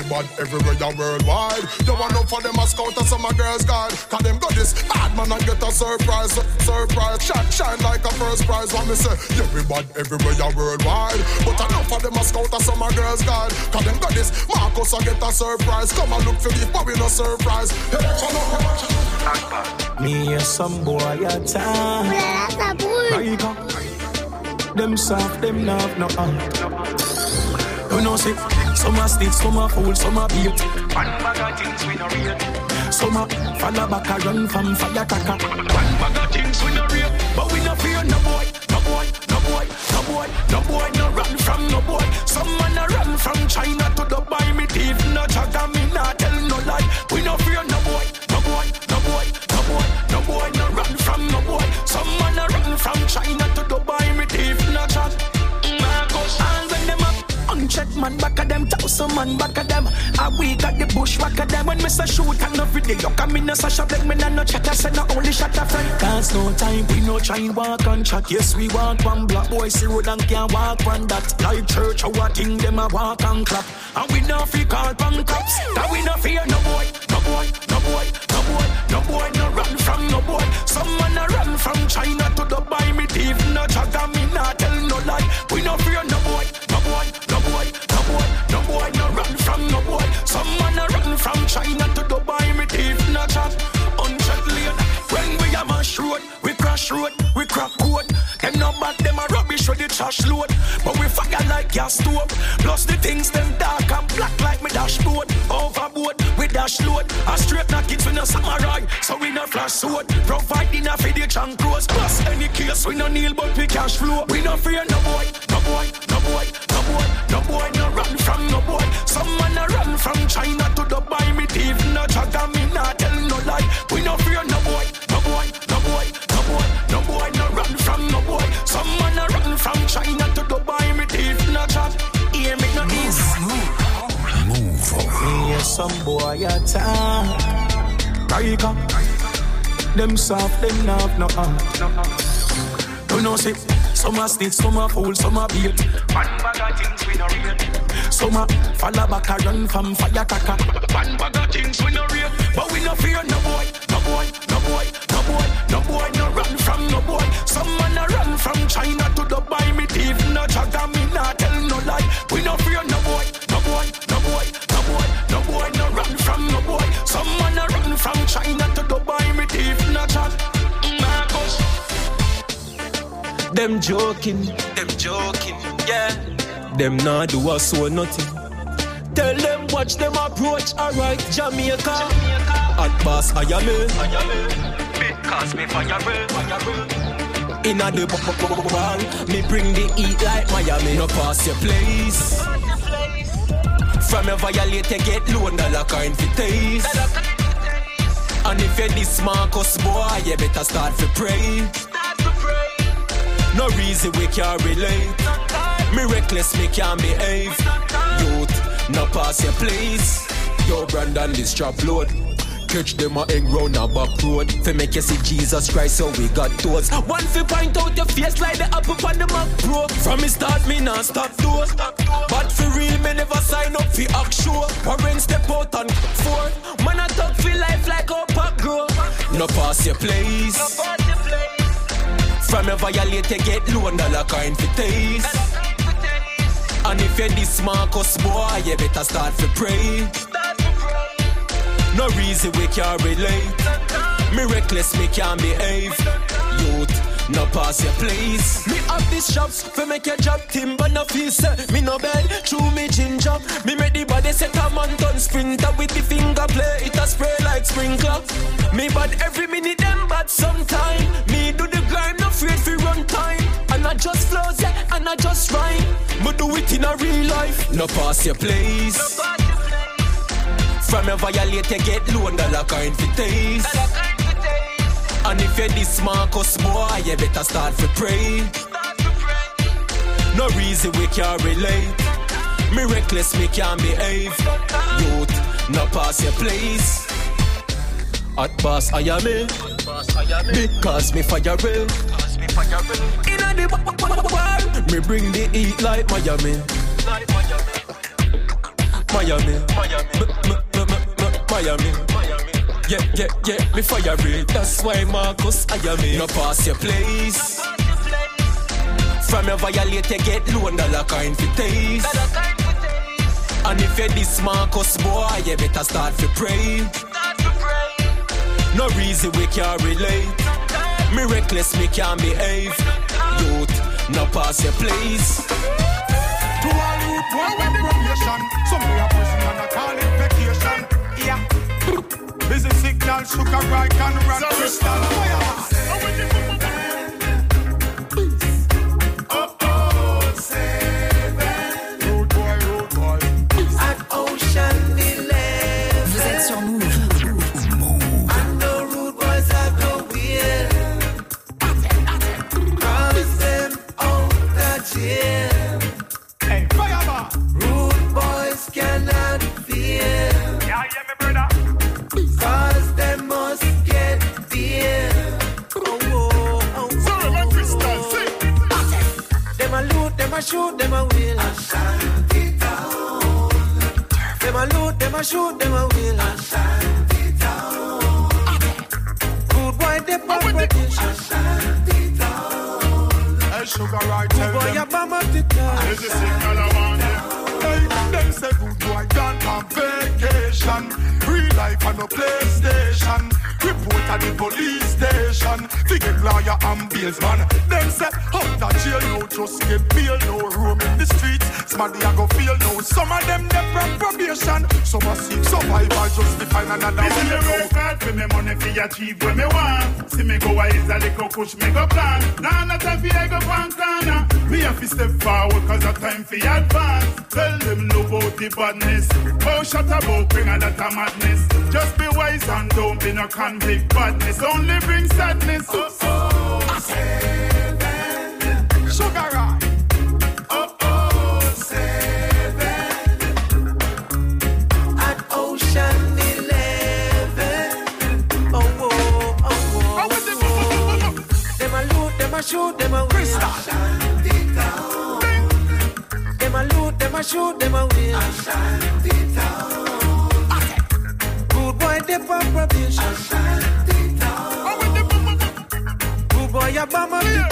bad everywhere you worldwide. You want know for them a scout and some a girls guide. Cause them got this bad man and get a surprise. Surprise, shine like a first prize. What me say, every bad everywhere you worldwide. But enough for them a scout and some a girls guide. Cause them got this Marcus and get a surprise. Come and look for me, but we no surprise. Me and some boy a time. Them soft, them not no you know see, some a stick, some a fool, some a beat. One bag of things we no rate. Some a fall back a run from fire attacker. One bag of things we no rate. But we no fear no boy, no boy, no boy, no boy, no boy, no run from no boy. Some man a run from China to Dubai. Me thief no jog and me not tell no lie. We no fear no boy, no boy, no boy, no boy, no boy, no run from no boy. Some man a run from China to Dubai. Me thief no jog. And when them up, uncheck man back of them, thousand man back of them. We got the bush back of them. When me say shoot and no video, come in a sash up like me no chat. I say no only shot a friend. Cause no time, we no try and walk and chat. Yes, we walk one block, boy see road and can't walk one that. Like church, our thing them a walk and clap. And we no feel call pan cops. Cause we no fear no boy, no boy, no boy, no boy, no boy, no run from no boy. Some man a run from China to Dubai. Me thief no chat and me not tell no lie. We no fear no boy, no boy, no boy, no boy, no boy, no run from no boy. Some man a run from China to Dubai. Me thief no chat. Uncheck lane. When we a mash road, we crash road, we crack code. Them no bad, them a rubbish with the trash load. But we fire like gas stove. Plus the things them dark and black like me dashboard. Overboard, we dash load. A straight knock it, we no samurai. So we no flash sword. Providing a for the chunk close. Plus any case we no kneel but we cash flow. We no fear no boy, no boy, no boy, no boy, no boy, no run from no boy. Some man a run from China to Dubai. Me thief no jog and me not tell no lie. We no fear no boy, no boy, no boy, no boy, no boy, no run from no boy. Some man a run from China to Dubai. Me thief no jog. Hear me no this. Move over. Yeah, some boy a time. Rika. Them soft, them not no you know see, some a stick, some a fool, some a beat. One bag of things we no rate. Some a fall back a run from fire attacker. One bag of things we no rate. But we no fear no boy, no boy, no boy, no boy, no boy, no run from no boy. Some man a run from China to Dubai. Me thief no jog and me not tell no lie. We no fear no boy, no boy, no boy, no boy, no boy, no run from no boy. Some man a run from China to Dubai. Me thief no jog. Them joking, yeah. Them not do us so nothing. Tell them watch them approach, alright, Jamaica. At boss, I am me. Because me fire. Inna the ball, me bring the heat like Miami. No pass your place. From your violate, you get loan dollar kind for taste. And if you're this Marcus boy, you better start to pray. No reason we can't relate. Me reckless, me can't behave. Youth, no pass your place. Yo, Brandon, this trap load. Catch them a hang round a back road. Fi make you see Jesus Christ, so we got toes. One fi point out your face like the apple on the Mac Pro. From me start, me not stop door. But for real, me never sign up fi act show. Warren step out and forth. Man, I talk fi life like a pack grow. No pass your place. From your violate, you get loan dollar kind for taste. And if you're this Marcus boy, you better start to pray. No reason we can't relate. Me reckless, me can't behave. Youth, no pass your place. Me have these shops for make your job timber no feel set. Me no bed, chew me ginger. Me make the body set a man done sprinter with the finger play. It a spray like sprinkler. Me bad every minute, them bad sometime. Me do the grind, no afraid fi run time. And I just flows, yeah, and I just rhyme. Me do it in a real life. No pass your place. From your violate, you get loan dollar kind for taste. And if you're this Marcus boy, you better start to pray. No reason we can't relate. Me reckless, me can't behave. Youth, no pass your place. At boss, I am me. Because me fire real. Inna the world, me bring the heat like Miami. Miami. Yeah, me fire rate. That's why Marcus hire me. No pass your place. From your violate, you get loan $1 kind for taste. And if you're this Marcus boy, you better start to pray. No reason we can't relate. Me reckless, me can't behave. Youth, no pass your place. To all youth, boy, with probation. Some way a prison and I call it vacation. Yeah. Busy signal, sugar, right, and rock crystal. Vous êtes sur Move. Hey, fire! Rude boys cannot fear. Yeah, me brother. Cause they must get beer. Sorry, my crystal, see. Them a loot, them a shoot, them a will. Them a loot, them a shoot, them a will. Rude boy, they pop protection. Hey, sugar, right, tell boy, them. you bomb up the car. There's a signal I want them. Hey, them say good boy gone on vacation. Real life and no PlayStation. Report at the police station. Figure lawyer and bails man. Them say out of jail no just get bail. No room in the streets. Somebody a go feel no. Some of them they from probation. Some are sick survival just to find another way. This is work hard for me money for achieve what me want. See me go wise a little push me go plan. Nah, not time for I go one corner. Me have to step forward cause of time for advance. Tell them no about the badness. Oh shut up about bring a lot of madness. Just be wise and don't be no convict badness. Only bring sadness. Sugar right. At Ocean 11. Them a loot, them a shoot, them a will. Them a loot, them a shoot, them a will. Good boy, they pop probation. Good boy, you bomb up the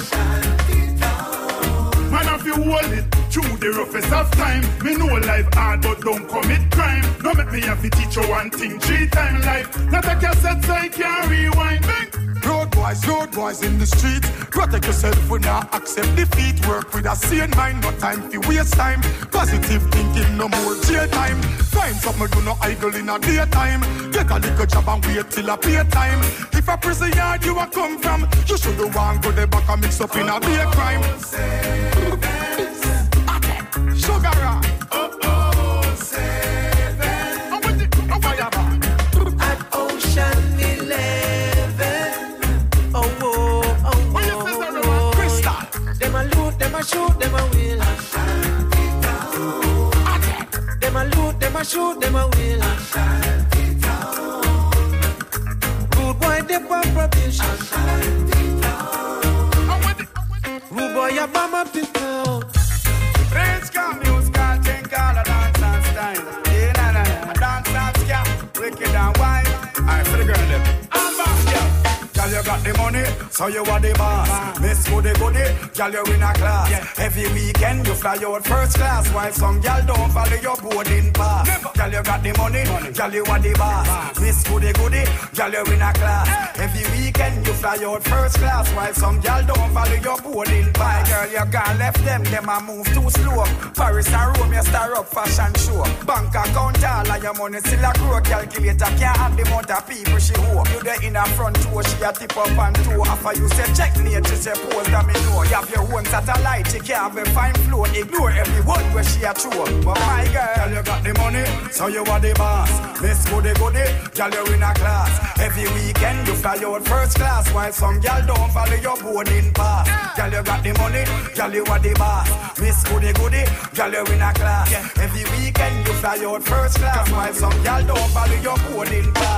Man, if you hold it through the roughest of time. Me know life hard, but don't commit crime. No make me have to teach you one thing 3 times life. Not a cassette so I can't rewind. Road boys in the street. Protect yourself when you accept defeat. Work with a sane mind, no time to waste time. Positive thinking, no more jail time. Find something do no idle in a daytime. Get a little job and wait till a pay time. If a prison yard you a come from, you should go and go the back and mix up in a day crime. Sugar rock. At Ocean 11. Them a loot, them a shoot, them a will. Them a loot, them a shoot, them a will. Rude boy, they pop probation. Rude boy, you bomb up the town. Rich come music, think all a dance and style. Yeah, nah, nah, dance and scam, wicked and wild. Alright, for the girl them. I'm back, yeah. Girl, you got the money, so you are the boss. Miss goody, girl, you in a class. Every weekend you fly out first class. While some girl don't follow your boarding pass. Girl, you got the money, girl, you are the boss. Miss goody, girl, you in a class. Every weekend you fly out first class. While some girl don't follow your boarding pass. Girl, you gone left them a move too slow. Paris and Rome, you star up fashion show. Bank account all of your money still a grow. Calculator can't have the amount of people she hoe. You there in a front door, she a tip up and toe. After you say check me, she say pose that me know. You have your own satellite, she can't have a fine flow. Ignore every word where she a throw. But my girl, you got the money, so you are the boss. Miss goody, girl, you in a class. Every weekend you fly out first class. While some girl don't follow your boarding pass. Girl, you got the money, girl, you are the boss. Miss goody, girl, you in a class. Every weekend you fly out first class. While some girl don't follow your boarding pass.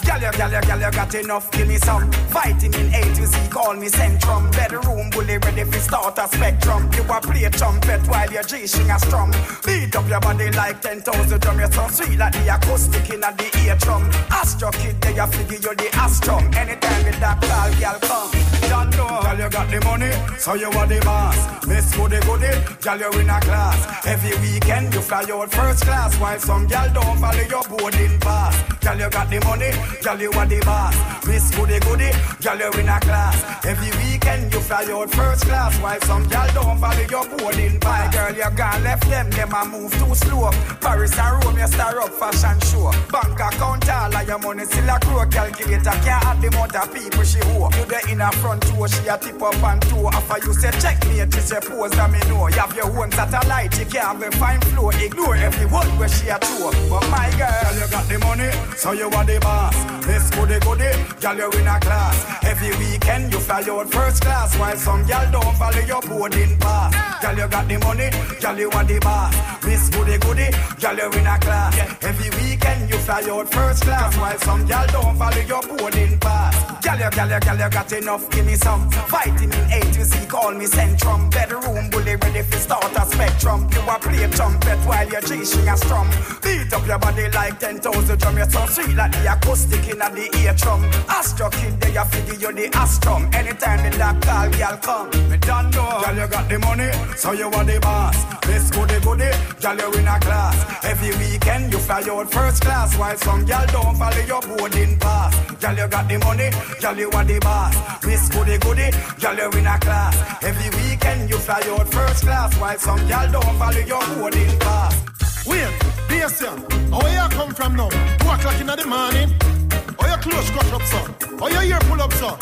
Girl, you got enough, give me some. Vitamin A to Z, call me Centrum. Bedroom bully ready for start a spectrum. You a play trumpet while your G-string a strum. Beat up your body like 10,000 drum. You're so sweet like the acoustic in the eardrum. Astro kid, they a figure you the astrum. Anytime with that call, girl come. Don't know, girl you got the money, so you are the boss. Miss Goody Goody, girl you in a class. Every weekend you fly out first class. While some girl don't follow your boarding pass. Girl you got the money, girl you are the boss. Miss Goody Goody, girl you in a class. Every weekend you fly out first class. While some girl don't follow your boarding pass. Girl you gone left them a move too slow. Paris and Rome you star up fashion show. Bank account all of your money still a grow. Calculator can't add the amount of people she hoe. You the in a front door, she a tip up and toe. After you say check me, it is a pose that me know. You have your own satellite, you can't have a fine flow. Ignore every word where she a throw. But my girl, you got the money, so you are the boss. Miss Goody Goody, girl you in a class. Every weekend you fly out first class. While some girl don't follow your boarding pass. Girl you got the money, girl you are the boss. Miss Goody Goody, girl you in a class. Every weekend you fly out first class. While some girl don't follow your boarding pass. Girl you got enough, give me some. Vitamin A to Z, call me Centrum. Bedroom bully ready for start a spectrum. You a play trumpet while your G-string a strum. Beat up your body like 10,000 drum. You're so sweet like the acoustic in the eardrum. Astro kid, they a figure you the astrum. Anytime in that call, girl come. Me done know. Girl you got the money, so you are the boss. Miss Goody Goody, girl you in a class. Every weekend you fly out first class. While some girl don't follow your boarding pass. Girl you got the money, girl you are the boss. Miss Goody Goody, girl you in a class. Every weekend you fly out first class. While some girl don't follow your boarding pass. Wait, this year, how you come from now? 2 o'clock in the morning. How your clothes scratch up, son? How your ear pull up, son?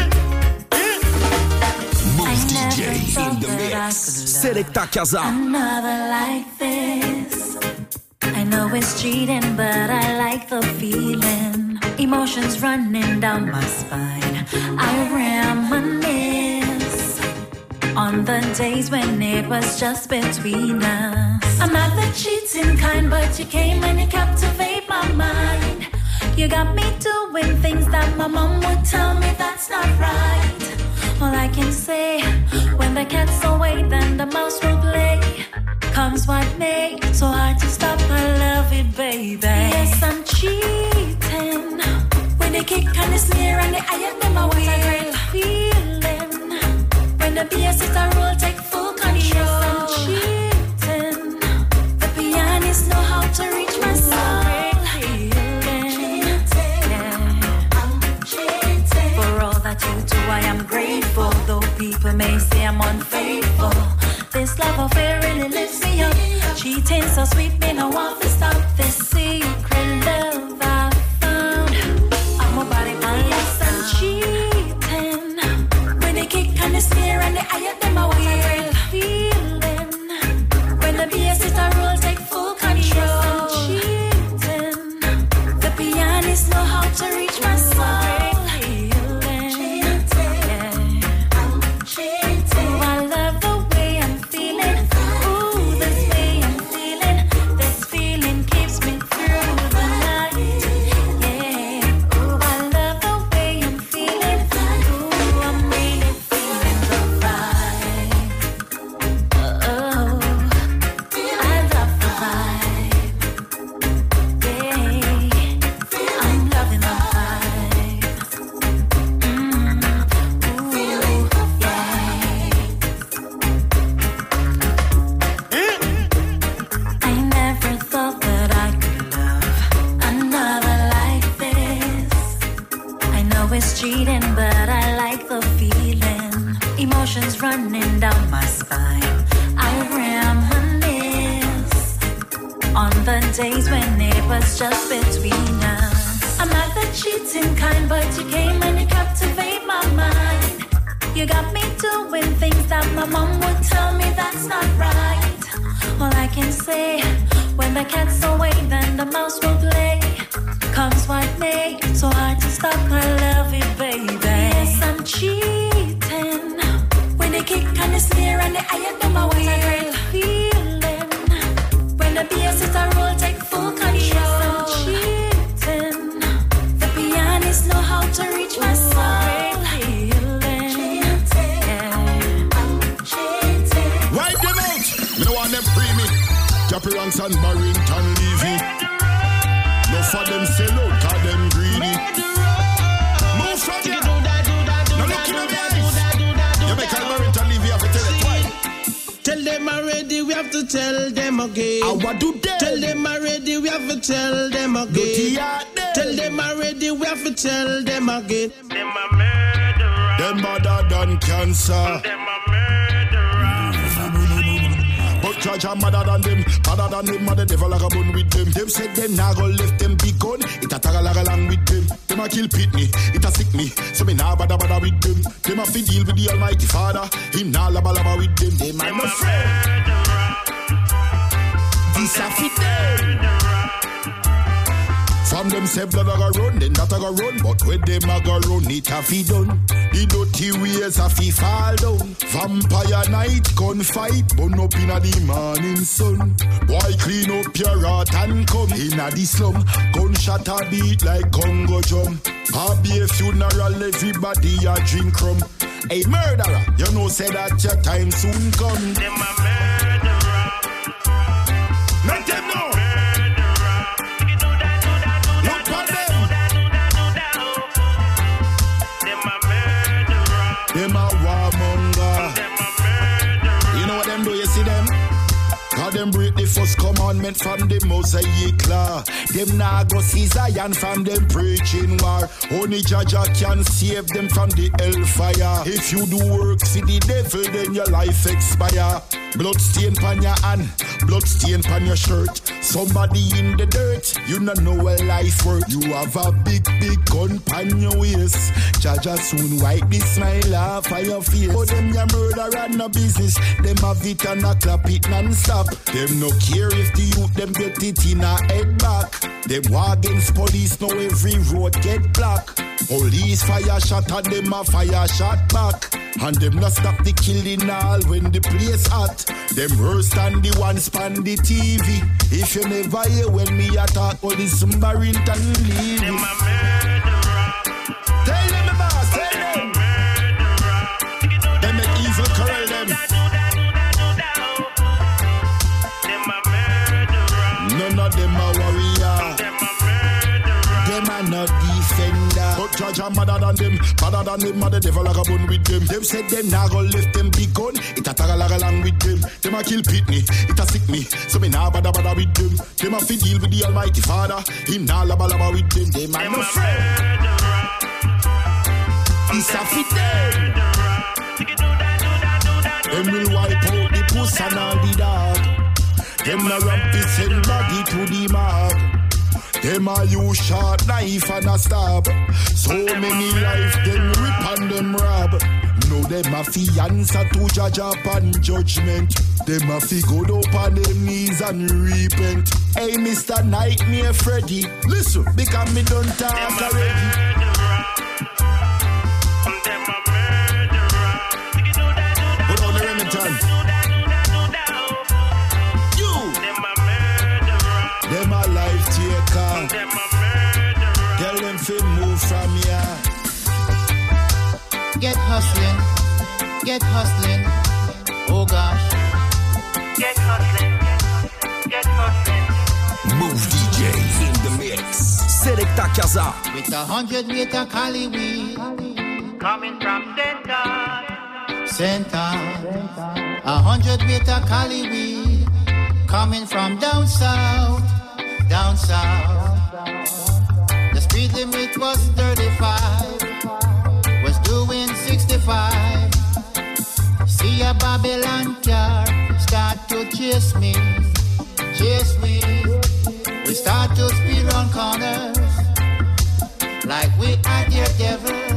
Move DJ in the mix. Selecta Casa. Another like this. I know it's cheating, but I like the feeling. Emotions running down my spine. I reminisce on the days when it was just between us. I'm not the cheating kind, but you came and you captivate my mind. You got me doing things that my mom would tell me that's not right. All I can say, when the cat's away, then the mouse will play. Comes what may, so hard to stop, I love it, baby. Yes, I'm cheating. When they kick and the snare and the eye of them away. What a great feeling. When the bass is a roll, take full control. Yes, I'm cheating. The pianists know how to reach my soul. That you do, I am grateful. Though people may say I'm unfaithful, this love affair really lifts me up. Cheating so sweet, me no want to stop. This secret love I found, I'm a body man. Yes, I'm cheating. When they kick and the snare and the eye of them away. What a great feeling. When the bass is a roll, take full control. Yes, I'm cheating. The pianists know how to reach my soul. Running down my spine, I reminisce on the days when it was just between us. I'm not the cheating kind, but you came and you captivate my mind. You got me doing things that my mom would tell me that's not right. All I can say, when the cat's away, then the mouse will play. Comes what may, so hard to stop, I love it, baby. Yes, I'm cheating. When they kick and the snare and the eye of them away. What a great feeling. When the bass is a roll, take full control. Yes, I'm cheating. The Free me. Capirans and Barrington Levy. No for them sell out, cause them greedy. Move from here. Now look in the eyes. You make Barrington Levy have to tell it twice. Tell them already, we have to tell them again. What do they? Tell them already, we have to tell them again. Tell them already, we have to tell them again. Them a murderer. Them better than cancer. Them a murderer. But judge are madder than them. Madder than them, the devil like a bun with them. Them said them nah go left them big gun. It a tag along with them. Them a kill Pitney, it a sick me. So me nah bother with them. Them a fi deal with the Almighty Father. Him nah laba with them. Them I'm a friend. This a fit them. From them say blood a go run, then that a go run. But when them a go run, it a fi done. The dirty ways a fi fall down. Vampire night, gun fight, burn up inna the morning sun. Boy clean up your heart and come inna the slum. Gunshot a beat like Congo drum. A be a funeral, everybody a drink rum. Hey murderer, you know say that your time soon come. Them a murderer. Let them know. Them a warmonger. You know what them do, you see them? Cause them break the first commandment from the Mosaic law. Them nah go see Zion from them preaching war. Only Jaja can save them from the hellfire. If you do work for the devil, then your life expire. Blood stain pan your hand, blood stain pan your shirt. Somebody in the dirt, you not know where life work. You have a big gun pan your waist. Jaja soon wipe the smile off of your face. Oh, them your murder and no business. Them have it and a clap it non-stop. Them no care if the youth them get it in a head back. Them walk against police, now every road get black. Police fire shot and them a fire shot back. And them not stop the killing all when the place hot. Them worse than the ones on the TV. If you never hear when me attack all this Barrington Levy. Them a murderer. Tell them the boss, tell them. Them make evil corral them. Them a murderer. None of them a warrior. Them a murderer. Them a not defender. But judge are madder than them. Madder than them, the devil like a bun with them. Them said them nah go left them big gun. It a tag along with them. Them a kill Pitney, it a sick me. So me nah bother with them. Them a fi deal with the Almighty Father. Him nah laba with them. Them I'm a friend. It's a fit them. Them will wipe out the puss and all the dog. Them a ramp it send body to the mark. Them a use sharp knife and a stab. So many life them rip and them rob. No them a fi answer to judge upon judgment. Them a fi go up on them knees and repent. Hey Mr. Nightmare Freddy, listen, because me don't talk already. Put on the Remington. Them a life taker. Tell them to move from here. Get hustling. Get hustling. Oh gosh. Get hustling. Get hustling. Move DJ in the mix. Selecta Kaza. With 100-meter Cali weed. Coming from Center. 100-meter Cali weed. Coming from down south. Down south. The speed limit was 35. Was doing 65. See a Babylon car start to chase me. Chase me. We start to speed on corners like we are the devil.